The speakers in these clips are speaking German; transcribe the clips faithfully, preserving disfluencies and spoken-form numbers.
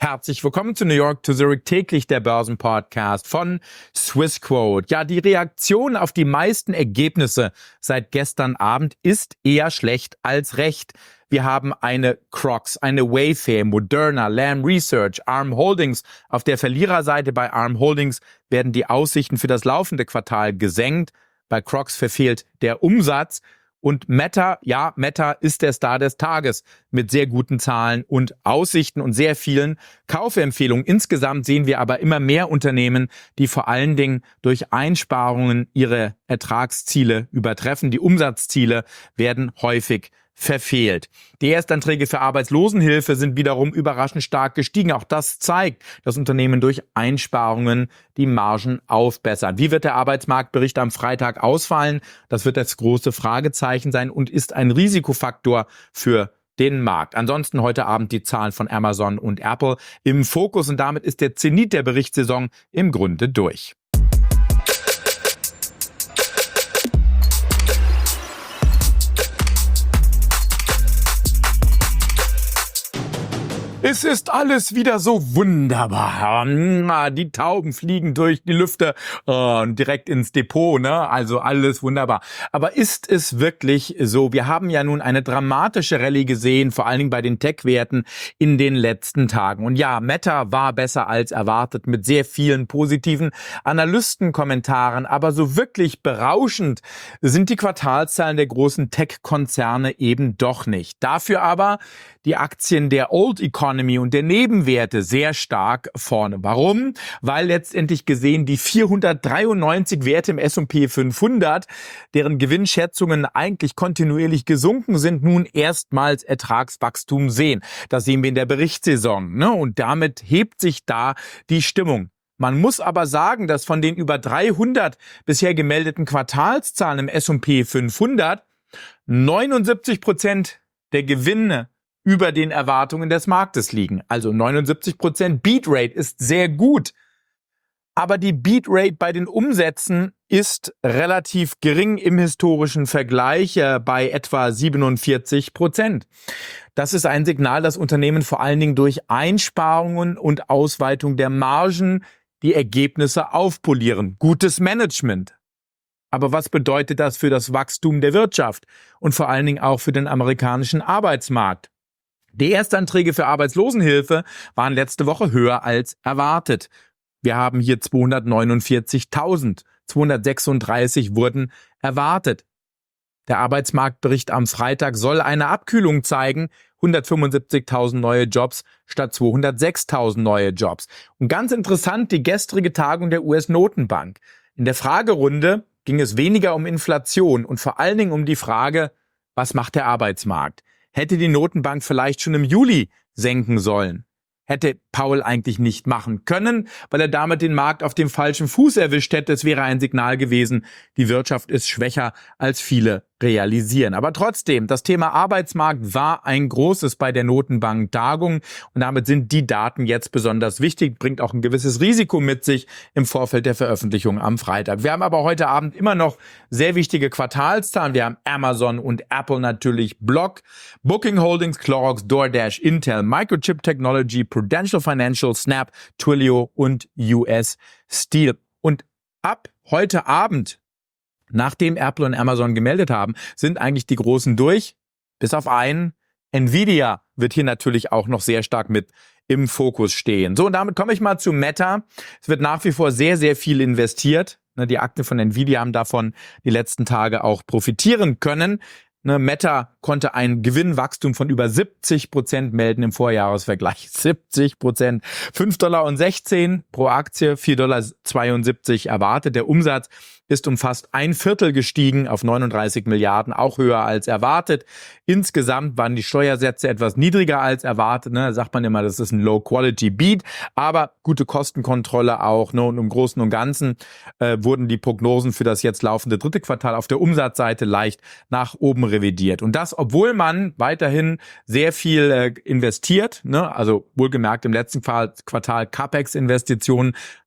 Herzlich willkommen zu New York to Zurich, täglich der Börsenpodcast von Swissquote. Ja, die Reaktion auf die meisten Ergebnisse seit gestern Abend ist eher schlecht als recht. Wir haben eine Crocs, eine Wayfair, Moderna, Lam Research, Arm Holdings. Auf der Verliererseite bei Arm Holdings werden die Aussichten für das laufende Quartal gesenkt. Bei Crocs verfehlt der Umsatz. Und Meta, ja, Meta ist der Star des Tages mit sehr guten Zahlen und Aussichten und sehr vielen Kaufempfehlungen. Insgesamt sehen wir aber immer mehr Unternehmen, die vor allen Dingen durch Einsparungen ihre Ertragsziele übertreffen. Die Umsatzziele werden häufig verfehlt. Die Erstanträge für Arbeitslosenhilfe sind wiederum überraschend stark gestiegen. Auch das zeigt, dass Unternehmen durch Einsparungen die Margen aufbessern. Wie wird der Arbeitsmarktbericht am Freitag ausfallen? Das wird das große Fragezeichen sein und ist ein Risikofaktor für den Markt. Ansonsten heute Abend die Zahlen von Amazon und Apple im Fokus und damit ist der Zenit der Berichtssaison im Grunde durch. Es ist alles wieder so wunderbar. Die Tauben fliegen durch die Lüfte und direkt ins Depot, ne? Also alles wunderbar. Aber ist es wirklich so? Wir haben ja nun eine dramatische Rallye gesehen, vor allen Dingen bei den Tech-Werten in den letzten Tagen. Und ja, Meta war besser als erwartet mit sehr vielen positiven Analystenkommentaren. Aber so wirklich berauschend sind die Quartalszahlen der großen Tech-Konzerne eben doch nicht. Dafür aber die Aktien der Old Economy und der Nebenwerte sehr stark vorne. Warum? Weil letztendlich gesehen die vierhundertdreiundneunzig Werte im S und P fünfhundert, deren Gewinnschätzungen eigentlich kontinuierlich gesunken sind, nun erstmals Ertragswachstum sehen. Das sehen wir in der Berichtssaison, ne? Und damit hebt sich da die Stimmung. Man muss aber sagen, dass von den über dreihundert bisher gemeldeten Quartalszahlen im S und P fünfhundert neunundsiebzig Prozent der Gewinne über den Erwartungen des Marktes liegen. Also neunundsiebzig Prozent Beatrate ist sehr gut. Aber die Beatrate bei den Umsätzen ist relativ gering im historischen Vergleich äh, bei etwa siebenundvierzig Prozent. Das ist ein Signal, dass Unternehmen vor allen Dingen durch Einsparungen und Ausweitung der Margen die Ergebnisse aufpolieren. Gutes Management. Aber was bedeutet das für das Wachstum der Wirtschaft und vor allen Dingen auch für den amerikanischen Arbeitsmarkt? Die Erstanträge für Arbeitslosenhilfe waren letzte Woche höher als erwartet. Wir haben hier zweihundertneunundvierzigtausend, zweihundertsechsunddreißig wurden erwartet. Der Arbeitsmarktbericht am Freitag soll eine Abkühlung zeigen, hundertfünfundsiebzigtausend neue Jobs statt zweihundertsechstausend neue Jobs. Und ganz interessant, die gestrige Tagung der U S-Notenbank. In der Fragerunde ging es weniger um Inflation und vor allen Dingen um die Frage, was macht der Arbeitsmarkt? Hätte die Notenbank vielleicht schon im Juli senken sollen? Hätte Powell eigentlich nicht machen können, weil er damit den Markt auf dem falschen Fuß erwischt hätte. Es wäre ein Signal gewesen, die Wirtschaft ist schwächer, als viele realisieren. Aber trotzdem, das Thema Arbeitsmarkt war ein großes bei der Notenbank-Tagung und damit sind die Daten jetzt besonders wichtig, bringt auch ein gewisses Risiko mit sich im Vorfeld der Veröffentlichung am Freitag. Wir haben aber heute Abend immer noch sehr wichtige Quartalszahlen. Wir haben Amazon und Apple natürlich, Block, Booking Holdings, Clorox, DoorDash, Intel, Microchip Technology, Prudential Financial, Snap, Twilio und U S Steel. Und ab heute Abend, nachdem Apple und Amazon gemeldet haben, sind eigentlich die Großen durch, bis auf einen. Nvidia wird hier natürlich auch noch sehr stark mit im Fokus stehen. So, und damit komme ich mal zu Meta. Es wird nach wie vor sehr, sehr viel investiert. Die Aktien von Nvidia haben davon die letzten Tage auch profitieren können. Meta konnte ein Gewinnwachstum von über siebzig Prozent melden im Vorjahresvergleich. siebzig Prozent. fünf Komma sechzehn Dollar pro Aktie, vier Komma zweiundsiebzig Dollar erwartet. Der Umsatz ist um fast ein Viertel gestiegen auf neununddreißig Milliarden, auch höher als erwartet. Insgesamt waren die Steuersätze etwas niedriger als erwartet. Ne? Da sagt man immer, das ist ein Low-Quality-Beat, aber gute Kostenkontrolle auch. Ne? Und im Großen und Ganzen äh, wurden die Prognosen für das jetzt laufende dritte Quartal auf der Umsatzseite leicht nach oben revidiert. Und das, obwohl man weiterhin sehr viel äh, investiert, ne? Also wohlgemerkt im letzten Quartal Capex-Investitionen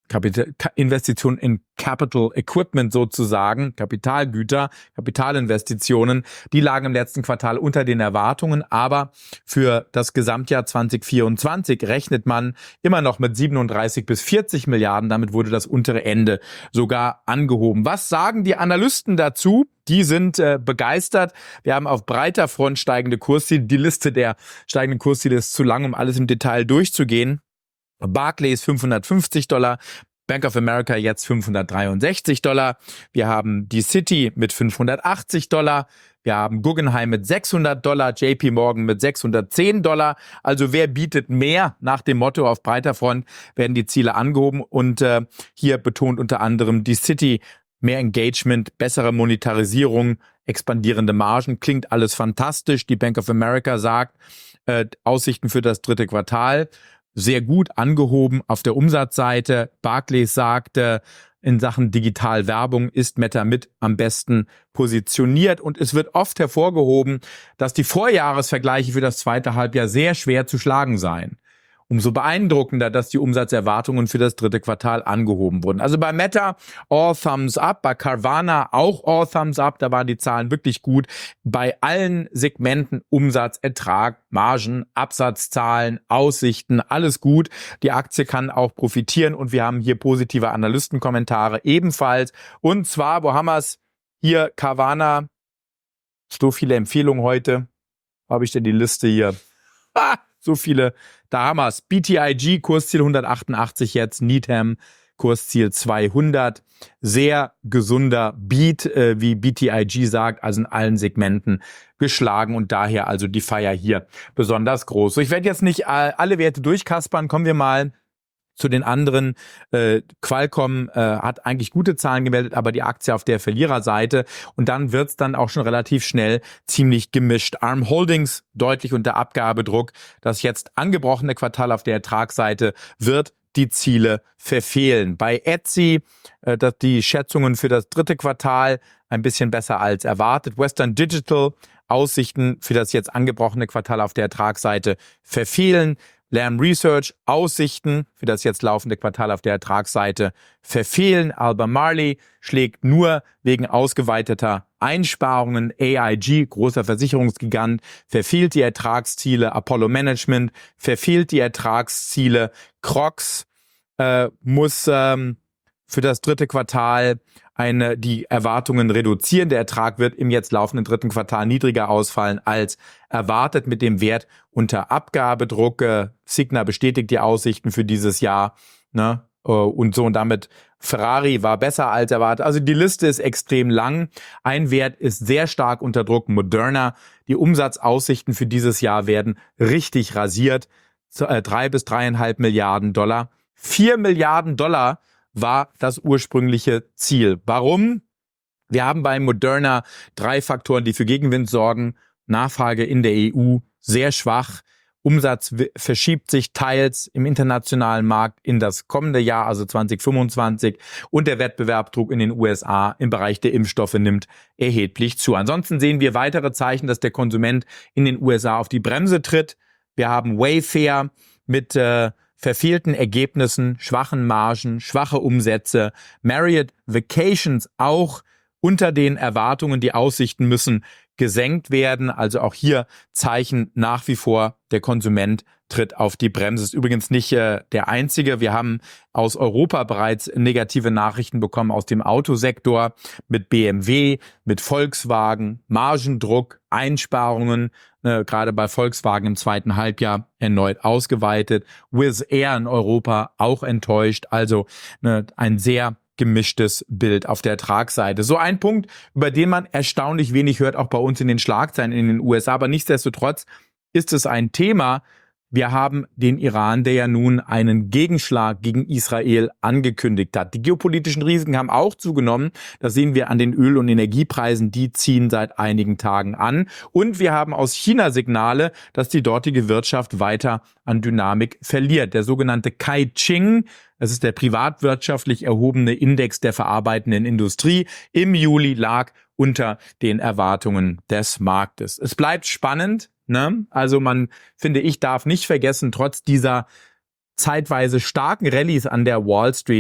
Kapital, Investitionen in Capital Equipment sozusagen, Kapitalgüter, Kapitalinvestitionen, die lagen im letzten Quartal unter den Erwartungen, aber für das Gesamtjahr zwanzig vierundzwanzig rechnet man immer noch mit siebenunddreißig bis vierzig Milliarden, damit wurde das untere Ende sogar angehoben. Was sagen die Analysten dazu? Die sind äh, begeistert. Wir haben auf breiter Front steigende Kursziele. Die Liste der steigenden Kursziele ist zu lang, um alles im Detail durchzugehen. Barclays fünfhundertfünfzig Dollar, Bank of America jetzt fünfhundertdreiundsechzig Dollar. Wir haben die Citi mit fünfhundertachtzig Dollar. Wir haben Guggenheim mit sechshundert Dollar, J P Morgan mit sechshundertzehn Dollar. Also wer bietet mehr? Nach dem Motto auf breiter Front werden die Ziele angehoben. Und äh, hier betont unter anderem die Citi mehr Engagement, bessere Monetarisierung, expandierende Margen. Klingt alles fantastisch. Die Bank of America sagt, äh, Aussichten für das dritte Quartal sehr gut angehoben auf der Umsatzseite. Barclays sagte, in Sachen Digitalwerbung ist Meta mit am besten positioniert und es wird oft hervorgehoben, dass die Vorjahresvergleiche für das zweite Halbjahr sehr schwer zu schlagen seien. Umso beeindruckender, dass die Umsatzerwartungen für das dritte Quartal angehoben wurden. Also bei Meta all thumbs up, bei Carvana auch all thumbs up, da waren die Zahlen wirklich gut. Bei allen Segmenten Umsatz, Ertrag, Margen, Absatzzahlen, Aussichten, alles gut. Die Aktie kann auch profitieren und wir haben hier positive Analystenkommentare ebenfalls. Und zwar, wo haben wir es? Hier Carvana, so viele Empfehlungen heute. Wo habe ich denn die Liste hier? Ah! So viele, da haben wir es. B T I G, Kursziel hundertachtundachtzig jetzt, Needham, Kursziel zweihundert. Sehr gesunder Beat, äh, wie B T I G sagt, also in allen Segmenten geschlagen und daher also die Feier hier besonders groß. So, ich werde jetzt nicht alle Werte durchkaspern, kommen wir mal zu den anderen. äh, Qualcomm äh, hat eigentlich gute Zahlen gemeldet, aber die Aktie auf der Verliererseite. Und dann wird's dann auch schon relativ schnell ziemlich gemischt. Arm Holdings deutlich unter Abgabedruck. Das jetzt angebrochene Quartal auf der Ertragsseite wird die Ziele verfehlen. Bei Etsy, äh, dass die Schätzungen für das dritte Quartal ein bisschen besser als erwartet. Western Digital, Aussichten für das jetzt angebrochene Quartal auf der Ertragsseite verfehlen. Lam Research, Aussichten für das jetzt laufende Quartal auf der Ertragsseite verfehlen. Albemarle schlägt nur wegen ausgeweiteter Einsparungen. A I G, großer Versicherungsgigant, verfehlt die Ertragsziele. Apollo Management verfehlt die Ertragsziele. Crocs äh, muss ähm, für das dritte Quartal eine, die Erwartungen reduzieren. Der Ertrag wird im jetzt laufenden dritten Quartal niedriger ausfallen als erwartet mit dem Wert unter Abgabedruck. Äh, Signa bestätigt die Aussichten für dieses Jahr, ne? Äh, und so und damit Ferrari war besser als erwartet. Also die Liste ist extrem lang. Ein Wert ist sehr stark unter Druck, Moderna. Die Umsatzaussichten für dieses Jahr werden richtig rasiert. Äh, drei bis dreieinhalb Milliarden Dollar. Vier Milliarden Dollar war das ursprüngliche Ziel. Warum? Wir haben bei Moderna drei Faktoren, die für Gegenwind sorgen. Nachfrage in der E U sehr schwach. Umsatz verschiebt sich teils im internationalen Markt in das kommende Jahr, also zwanzig fünfundzwanzig. Und der Wettbewerbsdruck in den U S A im Bereich der Impfstoffe nimmt erheblich zu. Ansonsten sehen wir weitere Zeichen, dass der Konsument in den U S A auf die Bremse tritt. Wir haben Wayfair mit äh, verfehlten Ergebnissen, schwachen Margen, schwache Umsätze. Marriott Vacations auch unter den Erwartungen. Die Aussichten müssen gesenkt werden. Also auch hier Zeichen nach wie vor, der Konsument tritt auf die Bremse. Ist übrigens nicht äh, der einzige. Wir haben aus Europa bereits negative Nachrichten bekommen aus dem Autosektor mit B M W, mit Volkswagen, Margendruck, Einsparungen, äh, gerade bei Volkswagen im zweiten Halbjahr erneut ausgeweitet. Wizz Air in Europa auch enttäuscht. Also ne, ein sehr gemischtes Bild auf der Ertragsseite. So ein Punkt, über den man erstaunlich wenig hört, auch bei uns in den Schlagzeilen in den U S A. Aber nichtsdestotrotz ist es ein Thema. Wir haben den Iran, der ja nun einen Gegenschlag gegen Israel angekündigt hat. Die geopolitischen Risiken haben auch zugenommen. Das sehen wir an den Öl- und Energiepreisen. Die ziehen seit einigen Tagen an. Und wir haben aus China Signale, dass die dortige Wirtschaft weiter an Dynamik verliert. Der sogenannte Caixin, das ist der privatwirtschaftlich erhobene Index der verarbeitenden Industrie, im Juli lag unter den Erwartungen des Marktes. Es bleibt spannend. Ne? Also man, finde ich, darf nicht vergessen, trotz dieser zeitweise starken Rallyes an der Wall Street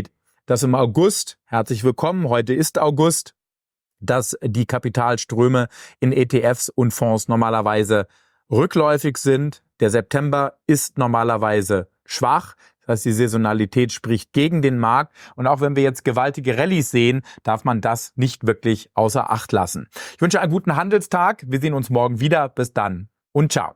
dass im August, herzlich willkommen, heute ist August, dass die Kapitalströme in E T Fs und Fonds normalerweise rückläufig sind. Der September ist normalerweise schwach. Das heißt, die Saisonalität spricht gegen den Markt. Und auch wenn wir jetzt gewaltige Rallyes sehen, darf man das nicht wirklich außer Acht lassen. Ich wünsche einen guten Handelstag. Wir sehen uns morgen wieder. Bis dann und ciao.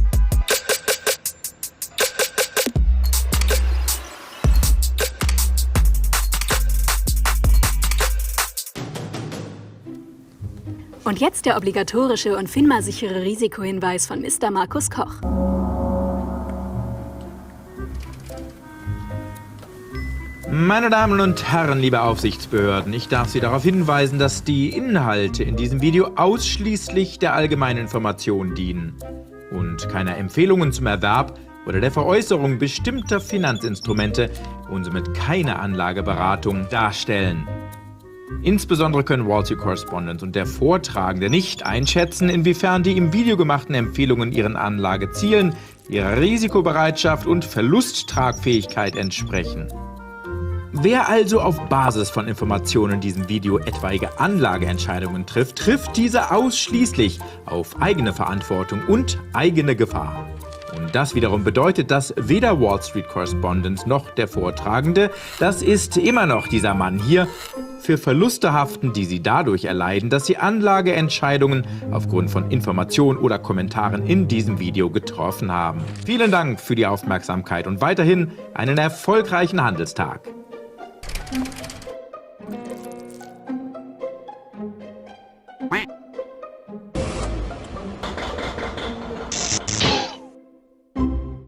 Und jetzt der obligatorische und FINMA-sichere Risikohinweis von Mister Markus Koch. Meine Damen und Herren, liebe Aufsichtsbehörden, ich darf Sie darauf hinweisen, dass die Inhalte in diesem Video ausschließlich der allgemeinen Information dienen und keine Empfehlungen zum Erwerb oder der Veräußerung bestimmter Finanzinstrumente und somit keine Anlageberatung darstellen. Insbesondere können Wall Street Correspondent und der Vortragende nicht einschätzen, inwiefern die im Video gemachten Empfehlungen ihren Anlagezielen, ihrer Risikobereitschaft und Verlusttragfähigkeit entsprechen. Wer also auf Basis von Informationen in diesem Video etwaige Anlageentscheidungen trifft, trifft diese ausschließlich auf eigene Verantwortung und eigene Gefahr. Und das wiederum bedeutet, dass weder Wall Street Correspondent noch der Vortragende, das ist immer noch dieser Mann hier, für Verluste haften, die sie dadurch erleiden, dass sie Anlageentscheidungen aufgrund von Informationen oder Kommentaren in diesem Video getroffen haben. Vielen Dank für die Aufmerksamkeit und weiterhin einen erfolgreichen Handelstag.